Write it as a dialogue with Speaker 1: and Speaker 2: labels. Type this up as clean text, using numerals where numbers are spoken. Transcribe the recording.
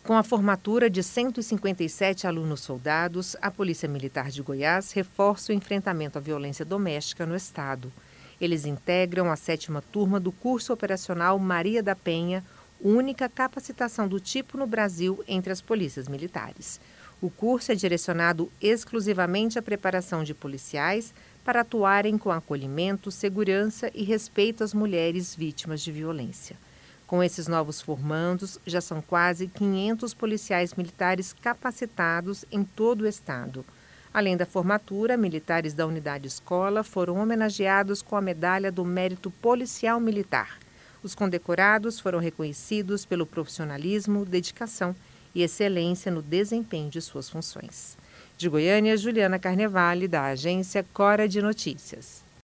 Speaker 1: Com a formatura de 157 alunos soldados, a Polícia Militar de Goiás reforça o enfrentamento à violência doméstica no estado. Eles integram a 7ª turma do curso operacional Maria da Penha, única capacitação do tipo no Brasil entre as polícias militares. O curso é direcionado exclusivamente à preparação de policiais para atuarem com acolhimento, segurança e respeito às mulheres vítimas de violência. Com esses novos formandos, já são quase 500 policiais militares capacitados em todo o estado. Além da formatura, militares da unidade escola foram homenageados com a Medalha do Mérito Policial Militar. Os condecorados foram reconhecidos pelo profissionalismo, dedicação e excelência no desempenho de suas funções. De Goiânia, Juliana Carnevale, da agência Cora de Notícias.